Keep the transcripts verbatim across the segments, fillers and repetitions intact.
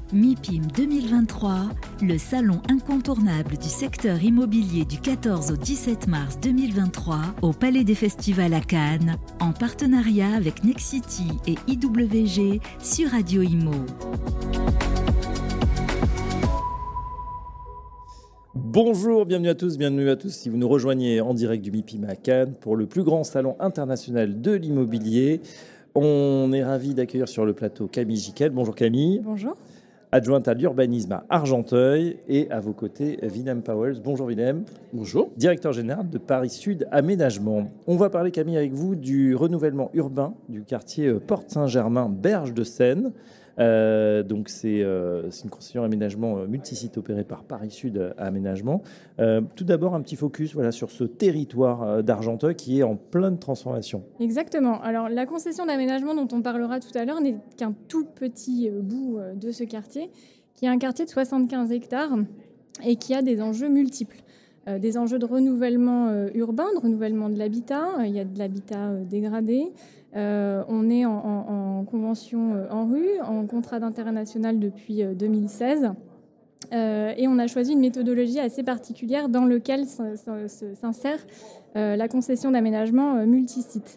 MIPIM deux mille vingt-trois, le salon incontournable du secteur immobilier du quatorze au dix-sept mars deux mille vingt-trois au Palais des Festivals à Cannes, en partenariat avec Nexity et I W G sur Radio Imo. Bonjour, bienvenue à tous, bienvenue à tous si vous nous rejoignez en direct du MIPIM à Cannes pour le plus grand salon international de l'immobilier. On est ravis d'accueillir sur le plateau Camille Jiquel. Bonjour Camille. Bonjour. Adjointe à l'urbanisme à Argenteuil, et à vos côtés Willem Pauwels. Bonjour Willem. Bonjour. Directeur général de Paris Sud Aménagement. On va parler Camille avec vous du renouvellement urbain du quartier Porte Saint-Germain Berge de Seine. Euh, donc c'est, euh, c'est une concession aménagement euh, multisite opérée par Paris Sud Aménagement. Euh, tout d'abord un petit focus voilà, sur ce territoire euh, d'Argenteuil qui est en pleine transformation. Exactement. Alors la concession d'aménagement dont on parlera tout à l'heure n'est qu'un tout petit euh, bout euh, de ce quartier, qui est un quartier de soixante-quinze hectares et qui a des enjeux multiples. Euh, des enjeux de renouvellement euh, urbain, de renouvellement de l'habitat. Euh, il y a de l'habitat euh, dégradé. Euh, on est en, en, en convention euh, en rue, en contrat d'intérêt national depuis euh, deux mille seize. Euh, et on a choisi une méthodologie assez particulière dans laquelle s'insère euh, la concession d'aménagement euh, multisite.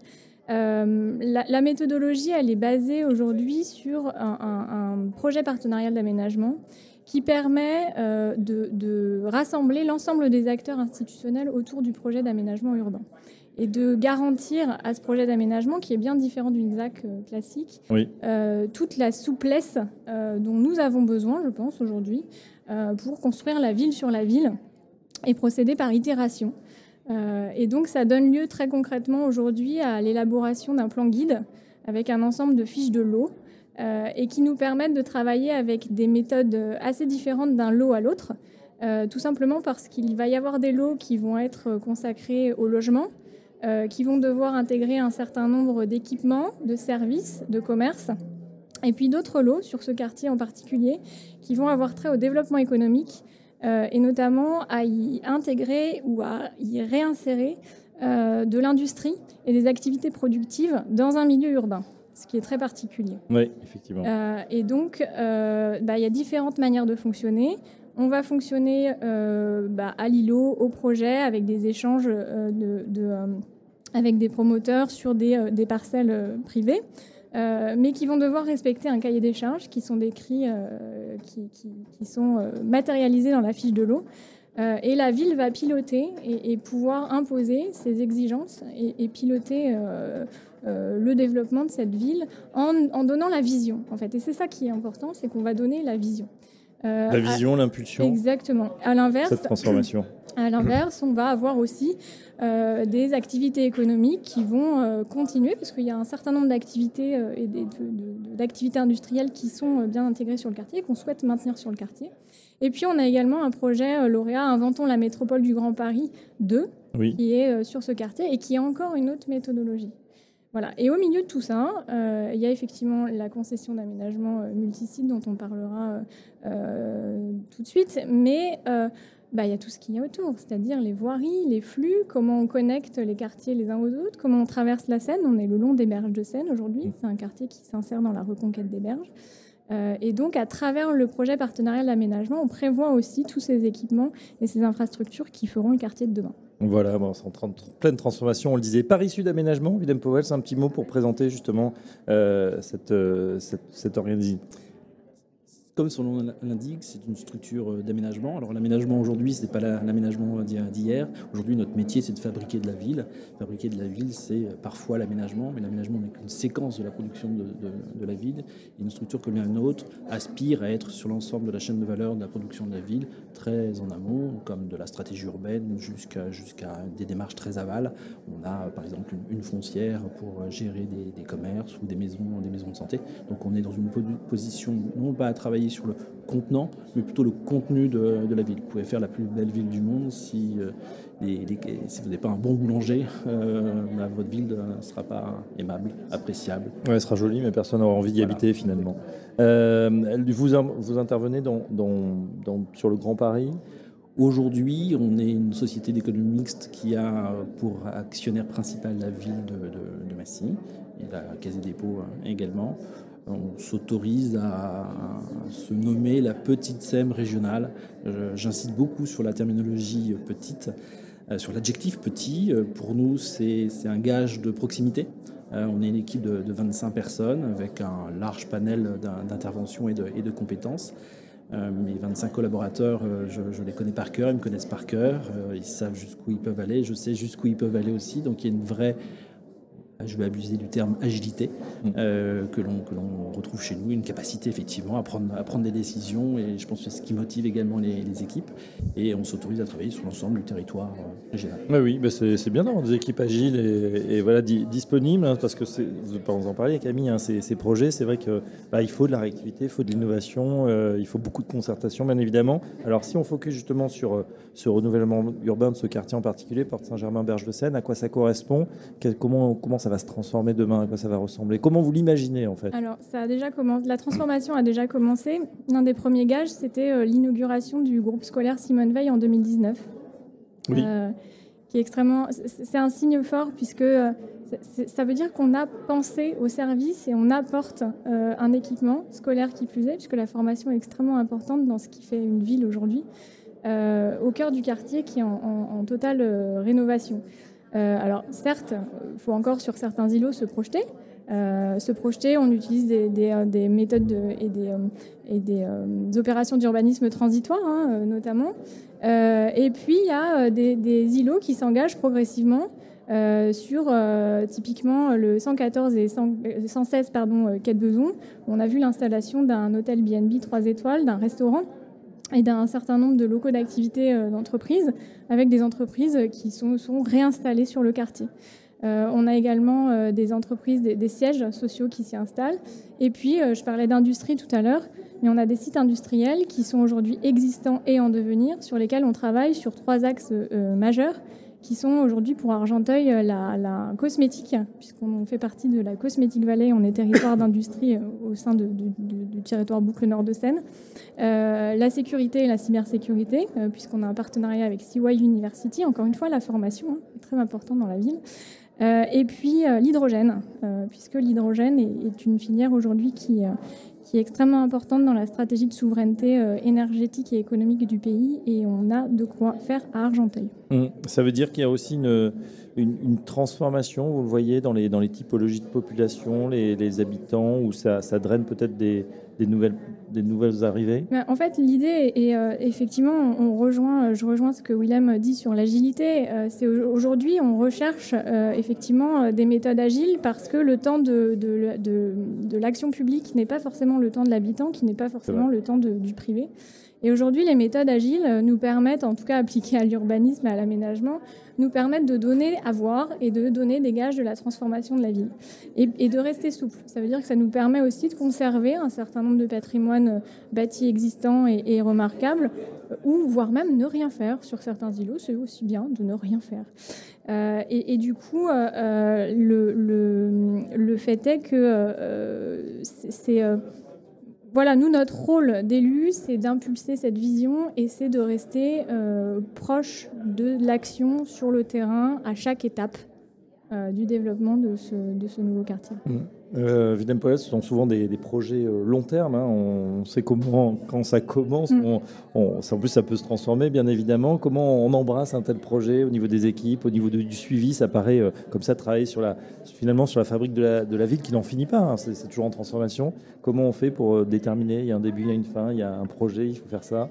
Euh, la, la méthodologie, elle est basée aujourd'hui sur un, un, un projet partenarial d'aménagement qui permet euh, de, de rassembler l'ensemble des acteurs institutionnels autour du projet d'aménagement urbain et de garantir à ce projet d'aménagement, qui est bien différent d'une Z A C euh, classique, oui. euh, toute la souplesse euh, dont nous avons besoin, je pense, aujourd'hui, euh, pour construire la ville sur la ville et procéder par itération. Euh, et donc, ça donne lieu très concrètement aujourd'hui à l'élaboration d'un plan guide avec un ensemble de fiches de lots euh, et qui nous permettent de travailler avec des méthodes assez différentes d'un lot à l'autre, euh, tout simplement parce qu'il va y avoir des lots qui vont être consacrés au logement, Euh, qui vont devoir intégrer un certain nombre d'équipements, de services, de commerces, et puis d'autres lots sur ce quartier en particulier qui vont avoir trait au développement économique euh, et notamment à y intégrer ou à y réinsérer euh, de l'industrie et des activités productives dans un milieu urbain, ce qui est très particulier. Oui, effectivement. Euh, et donc, euh, bah, y a différentes manières de fonctionner. On va fonctionner euh, bah, à l'I L O, au projet, avec des échanges euh, de, de, euh, avec des promoteurs sur des, euh, des parcelles euh, privées, euh, mais qui vont devoir respecter un cahier des charges qui sont décrits, euh, qui, qui, qui sont euh, matérialisés dans la fiche de l'eau. Euh, et la ville va piloter et, et pouvoir imposer ses exigences et, et piloter euh, euh, le développement de cette ville en, en donnant la vision, en fait. Et c'est ça qui est important, c'est qu'on va donner la vision. Euh, la vision, à, l'impulsion. Exactement. À l'inverse, cette transformation. À l'inverse, on va avoir aussi euh, des activités économiques qui vont euh, continuer, parce qu'il y a un certain nombre d'activités euh, et des, de, de, d'activités industrielles qui sont euh, bien intégrées sur le quartier, qu'on souhaite maintenir sur le quartier. Et puis, on a également un projet euh, lauréat Inventons la métropole du Grand Paris deux, oui. qui est euh, sur ce quartier et qui est encore une autre méthodologie. Voilà. Et au milieu de tout ça, euh, il y a effectivement la concession d'aménagement euh, multisite dont on parlera euh, tout de suite, mais euh, bah, il y a tout ce qu'il y a autour, c'est-à-dire les voiries, les flux, comment on connecte les quartiers les uns aux autres, comment on traverse la Seine. On est le long des berges de Seine aujourd'hui, c'est un quartier qui s'insère dans la reconquête des berges. Euh, et donc, à travers le projet partenarial d'aménagement, on prévoit aussi tous ces équipements et ces infrastructures qui feront le quartier de demain. Voilà, bon, c'est en train de pleine transformation, on le disait. Paris Sud Aménagement, Willem Pauwels, un petit mot pour présenter justement euh, cette, euh, cette, cette organisation. Comme son nom l'indique, c'est une structure d'aménagement. Alors l'aménagement aujourd'hui, ce n'est pas l'aménagement d'hier. Aujourd'hui, notre métier, c'est de fabriquer de la ville. Fabriquer de la ville, c'est parfois l'aménagement, mais l'aménagement n'est qu'une séquence de la production de, de, de la ville. Et une structure comme la nôtre aspire à être sur l'ensemble de la chaîne de valeur de la production de la ville, très en amont, comme de la stratégie urbaine jusqu'à jusqu'à des démarches très aval. On a par exemple une, une foncière pour gérer des, des commerces ou des maisons, des maisons de santé. Donc on est dans une position non pas à travailler sur le contenant, mais plutôt le contenu de, de la ville. Vous pouvez faire la plus belle ville du monde si, euh, les, les, si vous n'avez pas un bon boulanger, euh, bah, votre ville ne sera pas aimable, appréciable. Ouais, elle sera jolie, mais personne n'aura envie d'y voilà. habiter finalement. Euh, vous, vous intervenez dans, dans, dans, sur le Grand Paris. Aujourd'hui, on est une société d'économie mixte qui a pour actionnaire principal la ville de, de, de Massy et la Caisse des dépôts également. on s'autorise à, à se nommer la petite S E M régionale. J'insiste beaucoup sur la terminologie petite, euh, sur l'adjectif petit. Pour nous, c'est c'est un gage de proximité. Euh, on est une équipe de, de vingt-cinq personnes avec un large panel d'interventions et de, et de compétences. Euh, mes vingt-cinq collaborateurs, euh, je, je les connais par cœur, ils me connaissent par cœur, euh, ils savent jusqu'où ils peuvent aller, je sais jusqu'où ils peuvent aller aussi. Donc il y a une vraie, je vais abuser du terme agilité, euh, que l'on que l'on retrouve chez nous, une capacité effectivement à prendre, à prendre des décisions, et je pense que c'est ce qui motive également les, les équipes. Et on s'autorise à travailler sur l'ensemble du territoire euh, régional. Ouais, oui, bah c'est, c'est bien d'avoir des équipes agiles et, et voilà, di, disponibles, hein, parce que c'est, vous en parler, Camille, hein, ces, ces projets, c'est vrai que bah, il faut de la réactivité, il faut de l'innovation, euh, il faut beaucoup de concertation, bien évidemment. Alors si on focus justement sur euh, ce renouvellement urbain de ce quartier en particulier, Porte Saint-Germain, Berge de Seine, à quoi ça correspond, Quel, comment, comment ça va se transformer demain, à quoi ça va ressembler, comment vous l'imaginez en fait? Alors, ça a déjà commencé, la transformation a déjà commencé. L'un des premiers gages, c'était euh, l'inauguration du groupe scolaire Simone Veil en deux mille dix-neuf. Oui. Euh, qui est extrêmement, c'est un signe fort puisque euh, c'est, ça veut dire qu'on a pensé au service et on apporte euh, un équipement scolaire qui plus est, puisque la formation est extrêmement importante dans ce qui fait une ville aujourd'hui, euh, au cœur du quartier qui est en, en, en totale euh, rénovation. Euh, alors certes, il faut encore sur certains îlots se projeter. Euh, se projeter, on utilise des, des, des méthodes de, et des, euh, et des, euh, des opérations d'urbanisme transitoire, hein, euh, notamment. Euh, et puis, il y a des, des îlots qui s'engagent progressivement euh, sur, euh, typiquement, le cent quatorze et cent seize pardon, quai de Bezons. On a vu l'installation d'un hôtel B and B trois étoiles, d'un restaurant et d'un certain nombre de locaux d'activité euh, d'entreprises, avec des entreprises qui sont, sont réinstallées sur le quartier. Euh, on a également euh, des entreprises, des, des sièges sociaux qui s'y installent. Et puis, euh, je parlais d'industrie tout à l'heure, mais on a des sites industriels qui sont aujourd'hui existants et en devenir, sur lesquels on travaille sur trois axes euh, majeurs, qui sont aujourd'hui pour Argenteuil la, la cosmétique, puisqu'on fait partie de la Cosmétique Valley, on est territoire d'industrie euh, au sein de, de, de, du territoire Boucle Nord de Seine. Euh, la sécurité et la cybersécurité, euh, puisqu'on a un partenariat avec C Y University, encore une fois la formation, hein, est très importante dans la ville. Euh, et puis euh, l'hydrogène, euh, puisque l'hydrogène est, est une filière aujourd'hui qui, euh, qui est extrêmement importante dans la stratégie de souveraineté euh, énergétique et économique du pays, et on a de quoi faire à Argenteuil. Mmh. Ça veut dire qu'il y a aussi une, une, une transformation, vous le voyez, dans les, dans les typologies de population, les, les habitants, où ça, ça draine peut-être des, des, nouvelles, des nouvelles arrivées? En fait, l'idée est euh, effectivement, on rejoint, je rejoins ce que Willem dit sur l'agilité. Euh, c'est aujourd'hui, on recherche euh, effectivement des méthodes agiles parce que le temps de, de, de, de l'action publique n'est pas forcément le temps de l'habitant, qui n'est pas forcément le temps de, du privé. Et aujourd'hui, les méthodes agiles nous permettent, en tout cas appliquées à l'urbanisme et à l'aménagement, nous permettent de donner à voir et de donner des gages de la transformation de la ville. Et, et de rester souple. Ça veut dire que ça nous permet aussi de conserver un certain nombre de patrimoines bâtis existants et, et remarquables, ou voire même ne rien faire sur certains îlots. C'est aussi bien de ne rien faire. Euh, et, et du coup, euh, le, le, le fait est que euh, c'est... Euh, Voilà, nous, notre rôle d'élu, c'est d'impulser cette vision et c'est de rester euh, proche de l'action sur le terrain à chaque étape euh, du développement de ce, de ce nouveau quartier. Mmh. Euh, Willem Polet, ce sont souvent des, des projets euh, long terme. Hein. On sait comment, quand ça commence, mmh. on, on, en plus ça peut se transformer, bien évidemment. Comment on embrasse un tel projet au niveau des équipes, au niveau de, du suivi? Ça paraît euh, comme ça, travailler sur la, finalement sur la fabrique de la, de la ville qui n'en finit pas. Hein. C'est, c'est toujours en transformation. Comment on fait pour euh, déterminer? Il y a un début, il y a une fin, il y a un projet, il faut faire ça.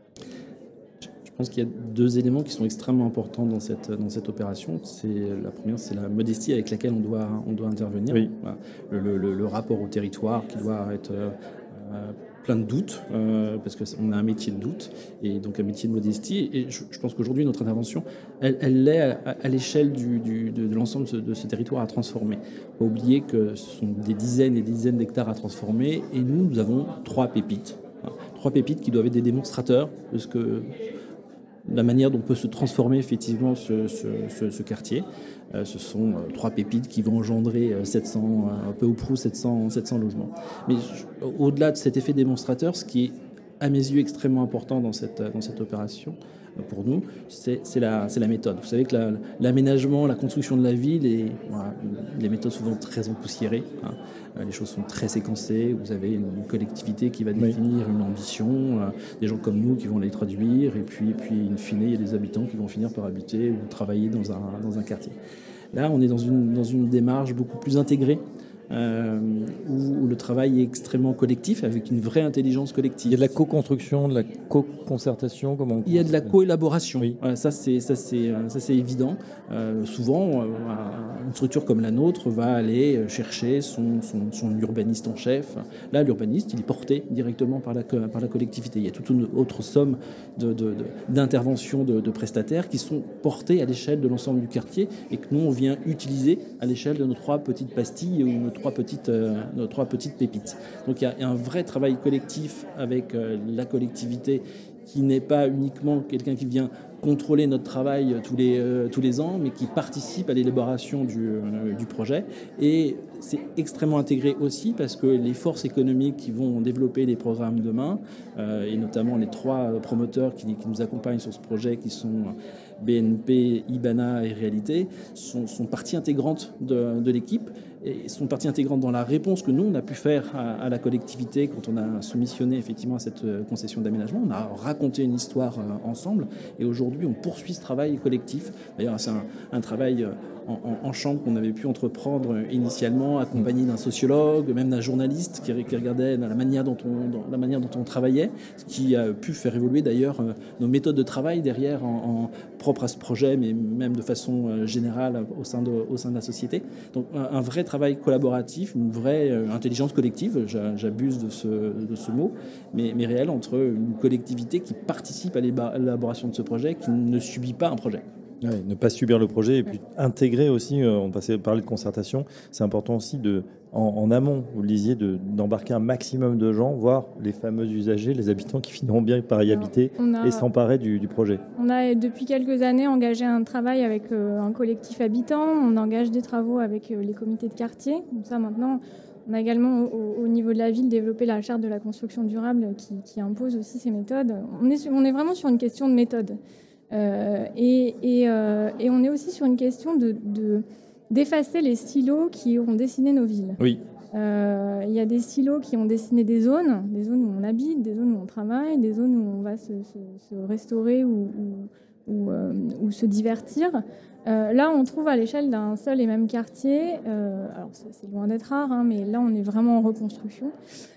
Je pense qu'il y a deux éléments qui sont extrêmement importants dans cette, dans cette opération. C'est, la première, c'est la modestie avec laquelle on doit, on doit intervenir. Oui. Voilà. Le, le, le rapport au territoire qui doit être euh, plein de doutes, euh, parce qu'on a un métier de doute, et donc un métier de modestie. Et je, je pense qu'aujourd'hui, notre intervention, elle, elle l'est à, à l'échelle du, du, de, de l'ensemble de ce, de ce territoire à transformer. Il ne faut pas oublier que ce sont des dizaines et des dizaines d'hectares à transformer, et nous, nous avons trois pépites. Voilà. Trois pépites qui doivent être des démonstrateurs de ce que... la manière dont peut se transformer effectivement ce, ce, ce, ce quartier. Euh, ce sont euh, trois pépites qui vont engendrer euh, sept cents, euh, un peu ou prou sept cents, sept cents logements. Mais je, au-delà de cet effet démonstrateur, ce qui est à mes yeux, extrêmement important dans cette, dans cette opération, pour nous, c'est, c'est, la, c'est la méthode. Vous savez que la, l'aménagement, la construction de la ville, est voilà, les méthodes souvent très empoussiérées. Hein. Les choses sont très séquencées. Vous avez une collectivité qui va définir oui. une ambition, euh, des gens comme nous qui vont les traduire, et puis, puis in fine, il y a des habitants qui vont finir par habiter ou travailler dans un, dans un quartier. Là, on est dans une, dans une démarche beaucoup plus intégrée. Euh, où, où le travail est extrêmement collectif, avec une vraie intelligence collective. Il y a de la co-construction, de la co-concertation, comment on Il y a de la coélaboration. Oui. Voilà, ça, c'est, ça, c'est, ça, c'est évident. Euh, souvent, euh, une structure comme la nôtre va aller chercher son, son, son urbaniste en chef. Là, l'urbaniste, il est porté directement par la, par la collectivité. Il y a toute une autre somme de, de, de, d'interventions de, de prestataires qui sont portés à l'échelle de l'ensemble du quartier et que nous, on vient utiliser à l'échelle de nos trois petites pastilles ou nos trois petites, euh, nos trois petites pépites. Donc il y a un vrai travail collectif avec euh, la collectivité qui n'est pas uniquement quelqu'un qui vient contrôler notre travail tous les, euh, tous les ans, mais qui participe à l'élaboration du, euh, du projet. Et c'est extrêmement intégré aussi parce que les forces économiques qui vont développer les programmes demain, euh, et notamment les trois promoteurs qui, qui nous accompagnent sur ce projet, qui sont B N P, Ibana et Réalité, sont, sont partie intégrante de, de l'équipe et sont partie intégrante dans la réponse que nous, on a pu faire à, à la collectivité quand on a soumissionné effectivement à cette concession d'aménagement. On a raconté une histoire euh, ensemble et aujourd'hui, on poursuit ce travail collectif. D'ailleurs, c'est un, un travail en, en, en chambre qu'on avait pu entreprendre initialement, accompagné d'un sociologue, même d'un journaliste qui, qui regardait dans la manière dont on, dans la manière dont on travaillait, ce qui a pu faire évoluer d'ailleurs euh, nos méthodes de travail derrière en, en propre à ce projet, mais même de façon euh, générale au sein de, au sein de la société. Donc un, un vrai travail collaboratif, une vraie euh, intelligence collective, j'abuse de ce, de ce mot, mais, mais réel entre une collectivité qui participe à l'élaboration de ce projet, qui ne subit pas un projet. Ouais, ne pas subir le projet et puis intégrer aussi, euh, on passait parler de concertation, c'est important aussi de, en, en amont, vous le disiez, de, d'embarquer un maximum de gens, voire les fameux usagers, les habitants qui finiront bien par y habiter a, et s'emparer du, du projet. On a depuis quelques années engagé un travail avec euh, un collectif habitant, on engage des travaux avec euh, les comités de quartier, donc ça maintenant... On a également, au, au niveau de la ville, développé la charte de la construction durable qui, qui impose aussi ces méthodes. On est, on est vraiment sur une question de méthode. Euh, et, et, euh, et on est aussi sur une question de, de, d'effacer les silos qui ont dessiné nos villes. Oui. Euh, il y a des silos qui ont dessiné des zones, des zones où on habite, des zones où on travaille, des zones où on va se, se, se restaurer ou, ou, ou, euh, ou se divertir. Euh, là, on trouve à l'échelle d'un seul et même quartier, euh, alors c'est, c'est loin d'être rare, hein, mais là, on est vraiment en reconstruction,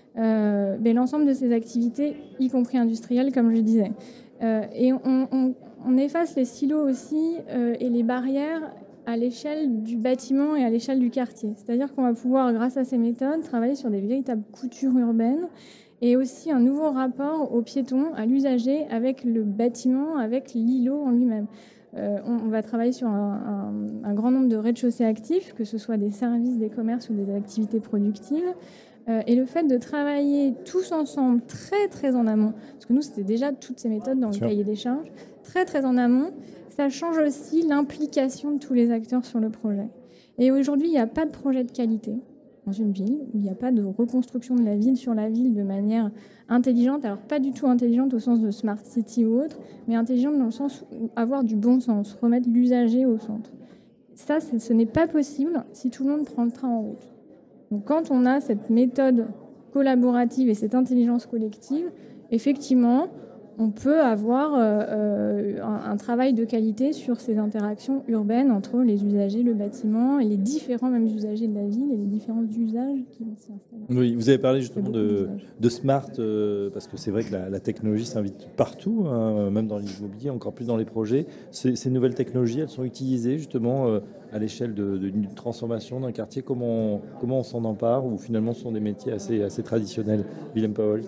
euh, mais l'ensemble de ces activités, y compris industrielles, comme je disais. Euh, et on, on, on efface les silos aussi euh, et les barrières à l'échelle du bâtiment et à l'échelle du quartier. C'est-à-dire qu'on va pouvoir, grâce à ces méthodes, travailler sur des véritables coutures urbaines et aussi un nouveau rapport aux piétons, à l'usager, avec le bâtiment, avec l'îlot en lui-même. Euh, on, on va travailler sur un, un, un grand nombre de rez-de-chaussée actifs, que ce soit des services, des commerces ou des activités productives. Euh, et le fait de travailler tous ensemble, très très en amont, parce que nous c'était déjà toutes ces méthodes dans le cahier des charges, très très en amont, ça change aussi l'implication de tous les acteurs sur le projet. Et aujourd'hui, il n'y a pas de projet de qualité dans une ville, où il n'y a pas de reconstruction de la ville sur la ville de manière intelligente, alors pas du tout intelligente au sens de smart city ou autre, mais intelligente dans le sens où avoir du bon sens, remettre l'usager au centre. Ça, ce n'est pas possible si tout le monde prend le train en route. Donc quand on a cette méthode collaborative et cette intelligence collective, effectivement, on peut avoir euh, un, un travail de qualité sur ces interactions urbaines entre les usagers, le bâtiment et les différents mêmes usagers de la ville et les différents usages qui vont s'y installer. Oui, vous avez parlé justement de, de smart, euh, parce que c'est vrai que la, la technologie s'invite partout, hein, même dans l'immobilier, encore plus dans les projets. Ces, ces nouvelles technologies, elles sont utilisées justement euh, à l'échelle de, de, d'une transformation d'un quartier. Comment on, comment on s'en empare, ou finalement ce sont des métiers assez, assez traditionnels? Willem Powell.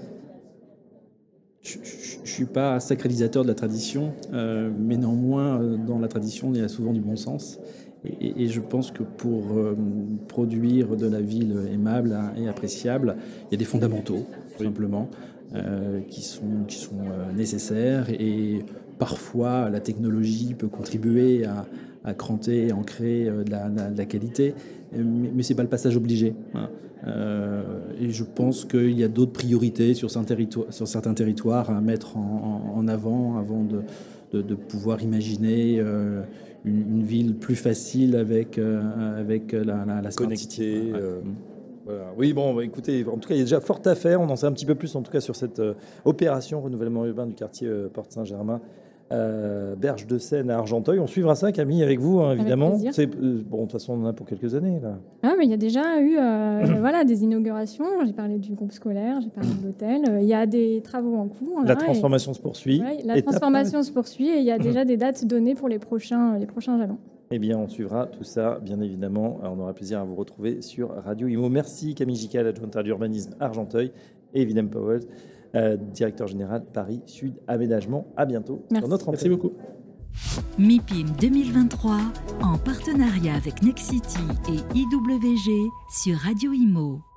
Je ne suis pas sacralisateur de la tradition, euh, mais néanmoins, euh, dans la tradition, il y a souvent du bon sens. Et, et je pense que pour euh, produire de la ville aimable et appréciable, il y a des fondamentaux, tout simplement, euh, qui sont, qui sont euh, nécessaires. Et parfois, la technologie peut contribuer à, à cranter, ancrer euh, de, la, de la qualité, mais, mais c'est pas le passage obligé. Hein. Euh, et je pense qu'il y a d'autres priorités sur certains territoires, sur certains territoires à mettre en, en, en avant avant de, de, de pouvoir imaginer euh, une, une ville plus facile avec, euh, avec la, la, la smart city. Connectée. Euh, voilà. Oui, bon, bah, écoutez, en tout cas, il y a déjà fort à faire. On en sait un petit peu plus, en tout cas, sur cette euh, opération renouvellement urbain du quartier euh, Porte Saint-Germain. Euh, Berge de Seine à Argenteuil. On suivra ça, Camille, avec vous, hein, évidemment. Avec plaisir. C'est, euh, bon, de toute façon, on en a pour quelques années, là. Ah, mais il y a déjà eu euh, voilà, des inaugurations. J'ai parlé du groupe scolaire, j'ai parlé de l'hôtel. Euh, Il y a des travaux en cours. La là, transformation et, se poursuit. ouais, la Étape transformation se poursuit et il y a déjà des dates données pour les prochains, les prochains jalons. Eh bien, on suivra tout ça, bien évidemment. On aura plaisir à vous retrouver sur Radio Imo. Merci Camille Gical, adjointe à l'urbanisme Argenteuil, et Willem Powell, euh, directeur général Paris Sud Aménagement. À bientôt. Merci. Sur notre Merci beaucoup. MIPIM deux mille vingt-trois, en partenariat avec Nexity et I W G sur Radio Imo.